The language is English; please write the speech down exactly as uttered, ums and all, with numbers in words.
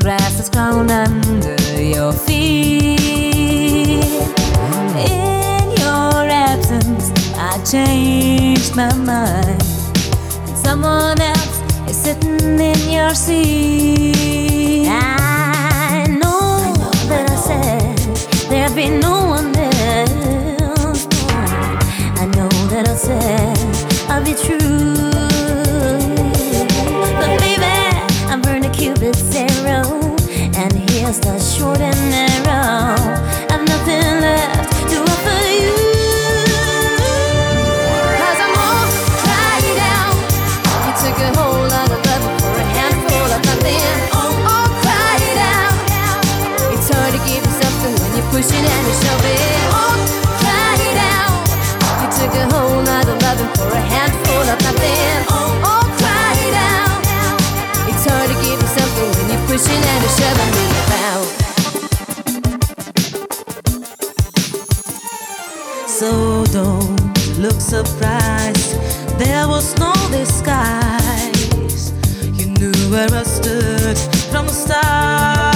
grass has grown under your feet. In your absence, I changed my mind, and someone else is sitting in your seat. I know that I said there'd be no one else. I know that I said I'll be true. But baby, I'm burning Cupid's arrow, and here's the short and narrow. I've nothing left to offer you. Cause I'm all cried out. You took a whole lot of love for a handful of nothing. Oh, all cried out. It's hard to give you something when you're pushing and you're shoving. All cried out. You took a whole lot of loving for a handful of nothing. Oh, all cried out. It's hard to give you something when you're pushing and you're shoving me about. So don't look surprised, there was no disguise. You knew where I stood from the start.